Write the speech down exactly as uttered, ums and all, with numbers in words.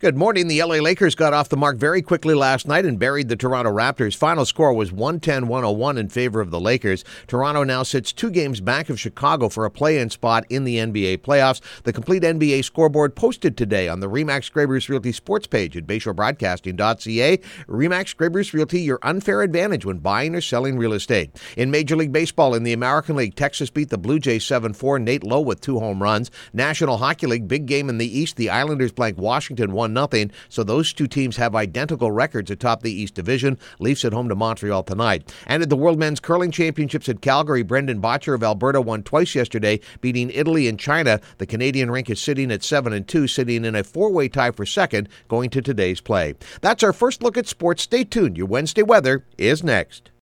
Good morning. The L A Lakers got off the mark very quickly last night and buried the Toronto Raptors. Final score was one ten to one oh one in favor of the Lakers. Toronto now sits two games back of Chicago for a play-in spot in the N B A playoffs. The complete N B A scoreboard posted today on the RE/MAX Graybruce Realty sports page at bayshore broadcasting dot c a. RE/MAX Graybruce Realty, your unfair advantage when buying or selling real estate. In Major League Baseball, in the American League, Texas beat the Blue Jays seven four. Nate Lowe with two home runs. National Hockey League, big game in the East. The Islanders blank Washington one nothing. So those two teams have identical records atop the East Division. Leafs at home to Montreal tonight. And at the World Men's Curling Championships at Calgary, Brendan Botcher of Alberta won twice yesterday, beating Italy and China. The Canadian rink is sitting at seven and two, sitting in a four-way tie for second going to today's play. That's our first look at sports. Stay tuned. Your Wednesday weather is next.